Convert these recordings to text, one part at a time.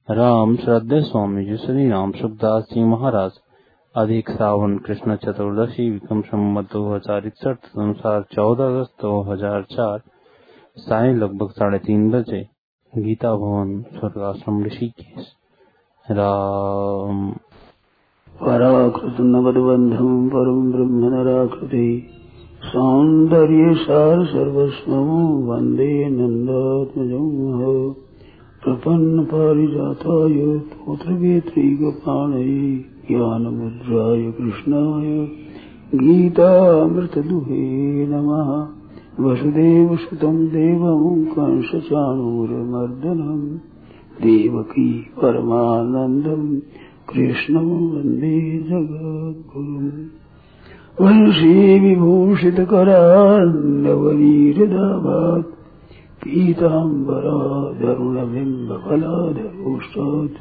राम श्रद्धेय स्वामी जी श्री राम सुखदास जी महाराज अधिक सावन कृष्ण चतुर्दशी विक्रम संवत 2061 अनुसार 14 अगस्त 2004 साय लगभग 3:30 बजे गीता भवन स्वर्गाश्रम ऋषिकेश। राम पराकृतनवद्बन्धं परं ब्रह्म नराकृति सौन्दर्य सार सर्वस्वं वन्दे नन्दात्मजं प्रपन्न पारिजाताय तोत्रवेत्रैकपाणये ज्ञानमुद्राय कृष्णाय गीतामृतदुहे नमः। वसुदेवसुतं देवं कंसचाणूरमर्दनं देवकी परमानन्दं कृष्णं वन्दे जगद्गुरुम्। वंशी विभूषितकरान्नवनीरदाभात् पीताम्बराधरुणबिम्बफलाधरोष्टात्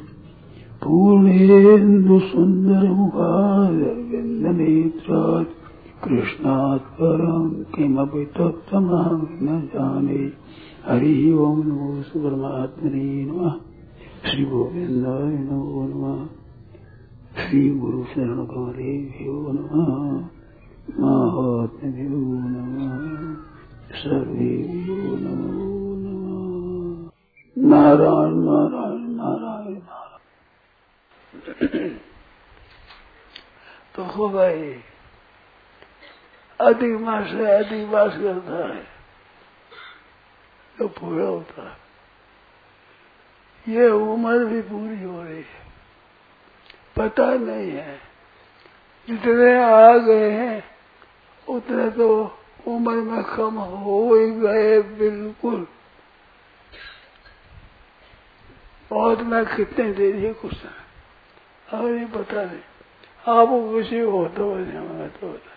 पूर्णेन्दुसुन्दरमुखादरविन्दनेत्रात् कृष्णात् परं किमपि तत्त्वमहं न जाने। हरिः ओं नमो परमात्मने नमः। श्री गोविन्दाय नमो नमः। श्री गुरु शरण कमलेभ्यो नमः। महात्म्यो नमः। सर्वेभ्यो नमो नमः। नारायण नारायण नारायण नारायण। तो हो भाई अधिक मास करता है तो पूरा होता है। ये उम्र भी पूरी हो रही है, पता नहीं है। जितने आ गए हैं उतने तो उम्र में कम हो ही गए बिल्कुल। बहुत में कितने दे दिए कुछ और ये पता नहीं। आपको किसी हो तो हमें तो बता।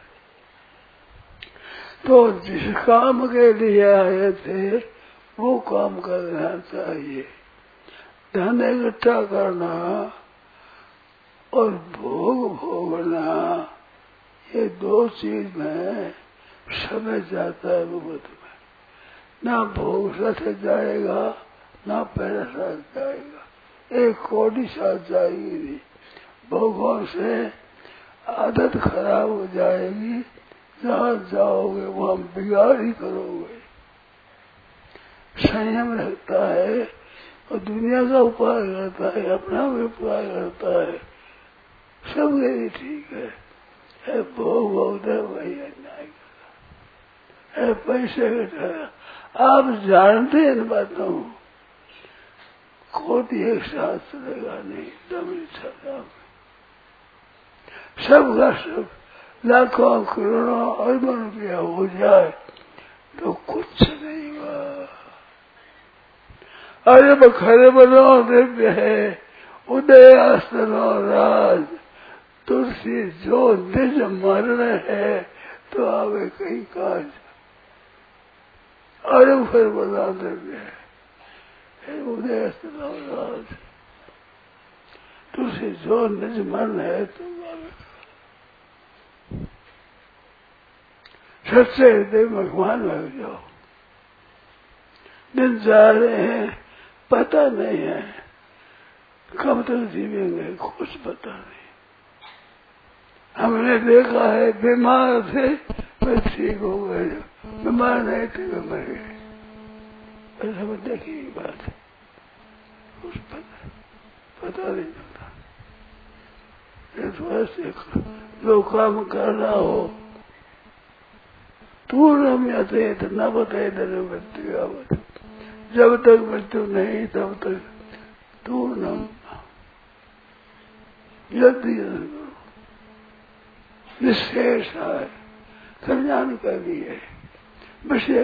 तो जिस काम के लिए आए थे वो काम करना चाहिए। धन इकट्ठा करना और भोग भोगना, ये दो चीज में समय जाता है मुफ्त में। ना भोग साथ जाएगा ना पैसा साथ जाएगा, एक कोड़ी साथ जाएगी नहीं। भोगों से आदत खराब हो जाएगी, जहाँ जाओगे वहाँ बिगाड़ ही करोगे। संयम रखता है और दुनिया का उपाय करता है, अपना भी उपाय करता है, सब यही ठीक है। भोग भोगता वही अन्याय करा, पैसे कटा। आप जानते हैं इन बातों कोटि एक साथ चलेगा नहीं, तमिल छाता सबका सब लाखों करोड़ों अरबों रुपया हो जाए तो कुछ नहीं हुआ। अरे बखरे बनो दिव्य है उदय आसनो राज, तुलसी जो निज मरण है तो आवे कहीं काज। अरे फिर बना दिव्य है उदय आसनो राज, तुलसी जो निज मरण है तो आवे। सच्चे हृदय भगवान लग जाओ। दिन जा रहे हैं पता नहीं है कब तक जीवेंगे, कुछ पता नहीं। हमने देखा है बीमार थे फिर ठीक हो गए, बीमार नहीं थे वे मर गए। ऐसा देखी बात है, कुछ पता नहीं चलता। ऐसे जो काम करना हो पूर्णम यथेत न बतेत मृत्यु आवत। जब तक मृत्यु नहीं तब तक पूर्णम यदि विशेष है कल्याण का लिए विषय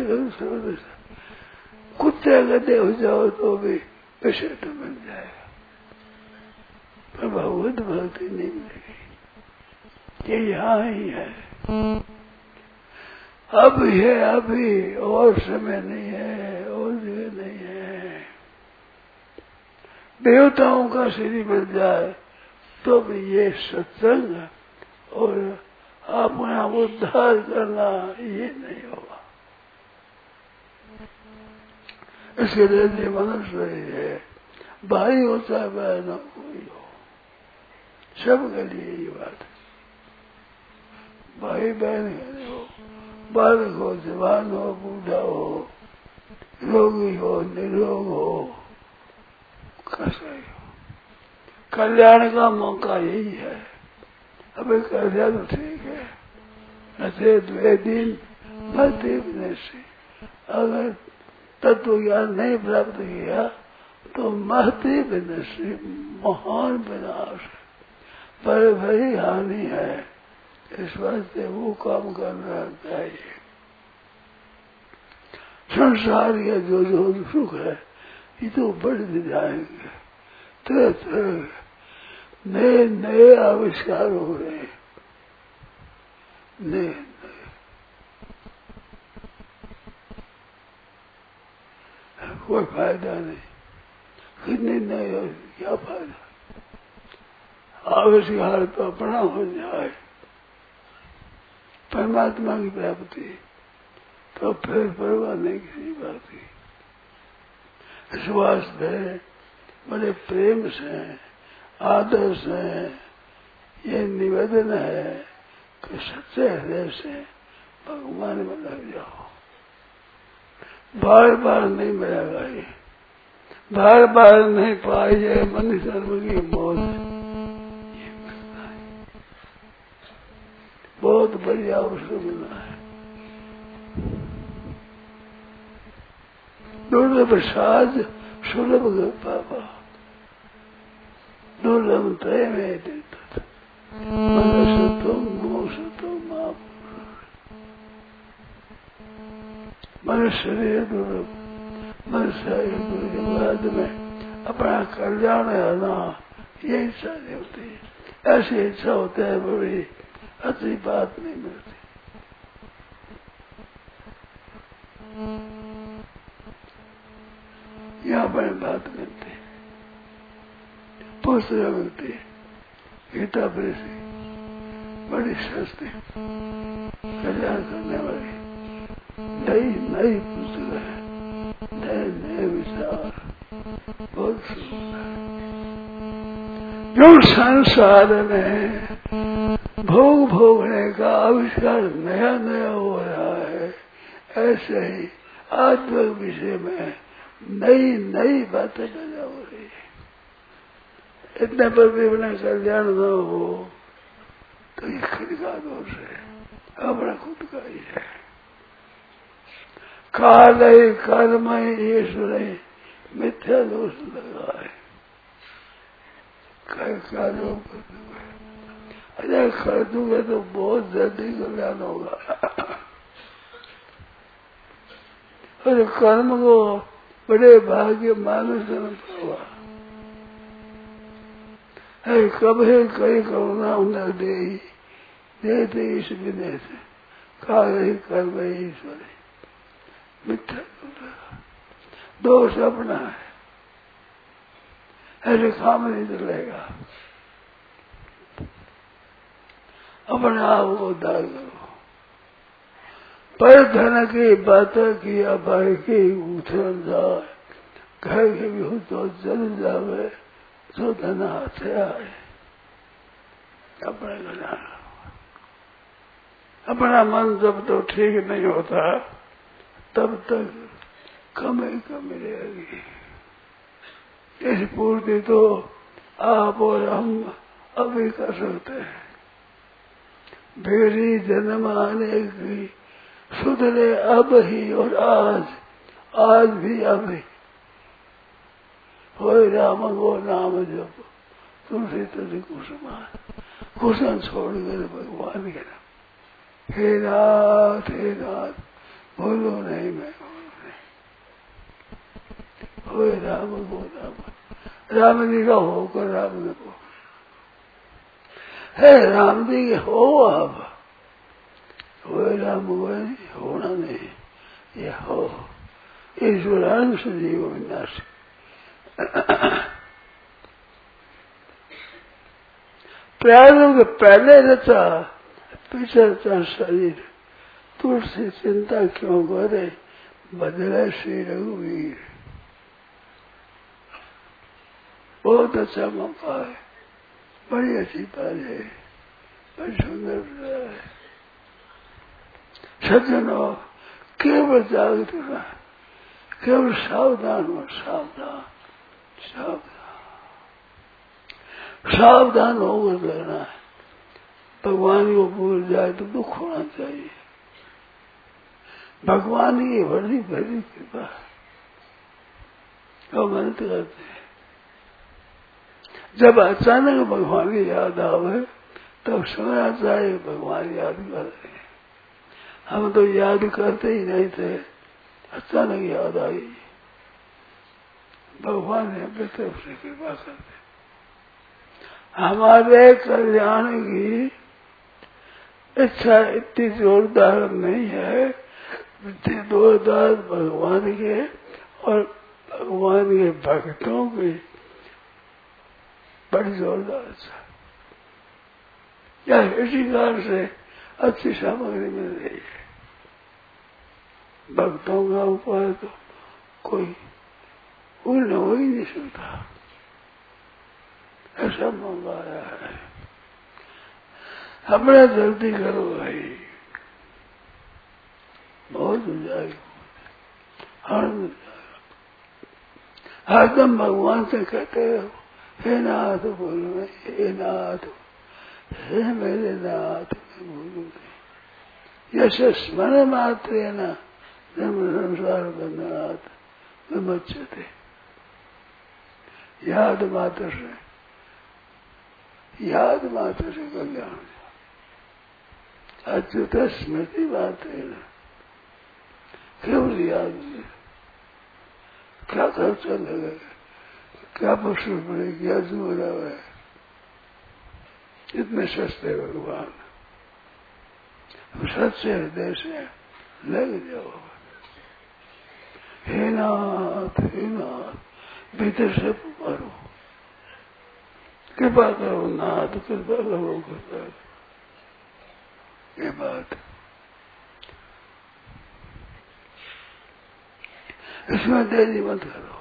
कुत्ते गधे हो जाओ तो भी विषय तो मिल जाएगा, पर भगवत भक्ति नहीं मिलेगी। ये यहाँ ही है, अभी और समय नहीं है और जगह नहीं है। देवताओं का श्री मिल जाए तो भी ये सत्संग और अपना उद्धार करना ये नहीं होगा। इसके लिए मनुष्य है भाई हो चाहे बहन हो, कोई हो, सबके लिए ये बात है। भाई बहन हो, बालक हो, जवान हो, बूढ़ा हो, रोगी हो, निरोग हो, कैसा ही हो, कल्याण का मौका यही है। अबे कर दिया तो ठीक है, न थे द्वे दिन भक्ति से। अगर तत्व ज्ञान नहीं प्राप्त किया तो महती विनश्री, महान विनाश, बड़े बड़ी हानि है। इस वास्ते वो काम करना चाहिए। संसार के जो जो सुख है ये तो बढ़ जाएंगे, तरह तरह नए नए आविष्कार हो रहे हैं, नए कोई फायदा नहीं, कितने नए और क्या फायदा। आविष्कार तो अपना हो जाए, परमात्मा की प्राप्ति, तो फिर परवाह नहीं किसी बात की। इस वास्ते बड़े प्रेम से, आदर से ये निवेदन है कि सच्चे हृदय से भगवान में लग जाओ। बार बार नहीं मिलेगा ये, बार बार नहीं पाई जाए मन सर्व की मौत, ये मिलता है। बहुत बढ़िया अवसर मिला है। दुर्लभ साज सुलभ पापा, दुर्लभ तय में देता, मनुष्य तुम मोक्ष तुम आप, मनुष्य दुर्लभ, मनुष्य बाद में अपना कल्याण आना, ये इच्छा नहीं होती। ऐसी इच्छा होती है बड़ी अच्छी बात नहीं मिलती। यहाँ पर बात करते पुस्तक मिलती है, गीता प्रेसी बड़ी सस्ती कल्याण करने वाली नई नई पुस्तक है, नए नए विचार, बहुत सुंदर। जो संसार में भोग भोगने का आविष्कार नया नया हो रहा है, ऐसे ही आत्मिक विषय में नई नई बातें पैदा हो रही है। इतने पर भी अपना कल्याण न हो तो ये खुद का दोष है, अपना खुद का ही है। काल कर्म ईश्वर मिथ्या दोष लगा है। कार्यों अरे कर दूंगे तो बहुत जल्दी कल्याण होगा। और कर्म को बड़े भाग्य मानुष जन्म होगा। कब है कई करुणा उन्हें देते इस विनय से, काल ही कर्म ईश्वर मिथ्या दोष अपना है, ऐसे काम नहीं चलेगा। अपने आप को उद्धार करो। पर धन की बातें किया भाई की उछल जाए, घर के भी हो तो जल जावे, तो धन हाथे आए। अपने कल्याण, अपना मन जब तो ठीक नहीं होता तब तक कमी कमी रहेगी। इस पूर्ति तो आप और हम अभी कर सकते हैं। भेड़ी जन्म आने की सुधरे अब ही और आज भी अब ही। हो राम गो नाम जप, तुलसी तुझे कुसुमान, कुसुम छोड़ कर भगवान के नाम। हे नाथ बोलो नहीं मैं हो राम गो नाम। राम जी का होकर राम जी को है, राम जी के हो आप हो राम होना नहीं, ये हो ईश्वरांश जीव विनाश। प्राणों के पहले रचा पीछे रचा शरीर, तुलसी चिंता क्यों करे बदले श्री रघुवीर। बहुत अच्छा मौका है, बड़ी अच्छी बात है, बड़ी सुंदर है। सज्जन हो, केवल जागृत होना, केवल सावधान हो, सावधान सावधान सावधान होकर रहना है। भगवान को भूल जाए तो दुख होना चाहिए। भगवान की बड़ी बड़ी कृपा है, तो मेहनत करते हैं। जब अचानक भगवान की याद आवे तब समझना चाहिए भगवान याद कर रहे हैं। हम तो याद करते ही नहीं थे, अचानक याद आई, भगवान ने अपनी तरफ से कृपा कर दी। हमारे कल्याण की इच्छा इतनी जोरदार नहीं है, इतनी जोरदार भगवान के और भगवान के भक्तों की बड़ी जोरदार इच्छा। या इसी कारण से अच्छी सामग्री मिल रही है। भक्तों का उपाय तो कोई उल्ल हो ही नहीं सकता, ऐसा मौका आया है। अपना जल्दी करो भाई, बहुत हो जाएगा, आनंद हो जाएगा। हरदम भगवान से कहते हो, हे नाथ बोलो नहीं, हे नाथ, हे मेरे नाथ, मैं बोलू नहीं। यश स्मरण मात्र है ना, जन्म संसार बंधनाथ विमुच्यते। याद मात्र से कल्याण। अच्युत स्मृति बात है ना, केवल याद में क्या खर्चा लगेगा, क्या पशु पड़े, क्या जुड़ा है, इतने सस्ते भगवान। सच्चे हृदय से लग जाओ। हे नाथ, हे नाथ, भीतर से पुकारो, कृपा करो नाथ, कृपा करो, कृपा करो। ये बात इसमें देरी मत करो।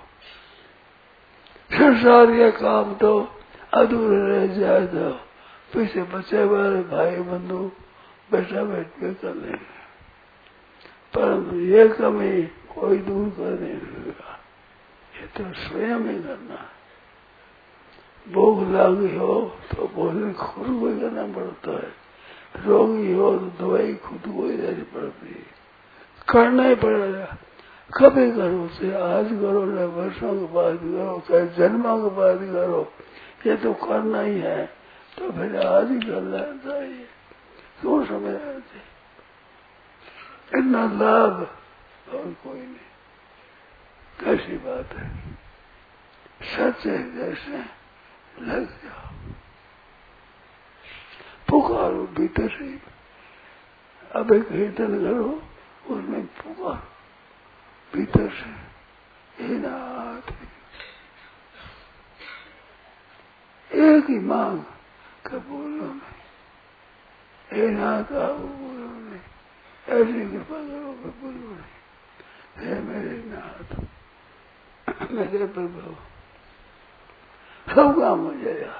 संसार के काम तो अधूरे रह जाए तो पीछे बचे वाले भाई बंधु बैठा बैठ के कर लेंगे, परंतु ये कमी कोई दूर कर नहीं सकेगा। ये तो स्वयं ही करना है। भूख लगी हो तो भोजन खुद को ही करना पड़ता है, रोगी हो तो दवाई खुद को ही देनी पड़ती है। करना ही पड़ेगा। कभी करो से आज करो, न वर्षों के बाद करो, चाहे जन्मों के बाद करो, ये तो करना ही है, तो फिर आज ही कर लेना चाहिए। क्यों समझ रहे थे? इतना लाभ और कोई नहीं। कैसी बात है, सच्चे जैसे लग जाओ, पुकारो भीतर से। अब एक कीर्तन करो, उसमें पुकारो भीतर से, हे नाथ। एक ही मांग का बोलो नहीं, हे नाथ आओ बोलो नहीं, ऐसी कृपा करो कि बोलो नहीं, हे मेरे नाथ, मेरे प्रभु, सब काम हो जाएगा।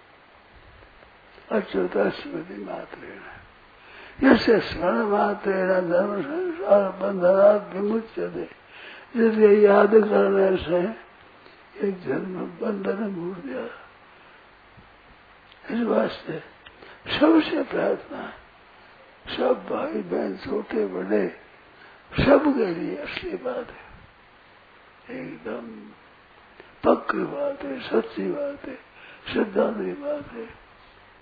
अच्युता स्मृति मात्रेण, यस्य स्मरण मात्रेण धर्म संसार बंधनात् विमुच्यते। जिसके याद करने से एक जन्म बंधन भूल गया। इस वास्ते सबसे प्रार्थना है, सब भाई बहन छोटे बड़े सबके लिए असली बात है, एकदम पक्की बात है, सच्ची बात है, सिद्धांत की बात है।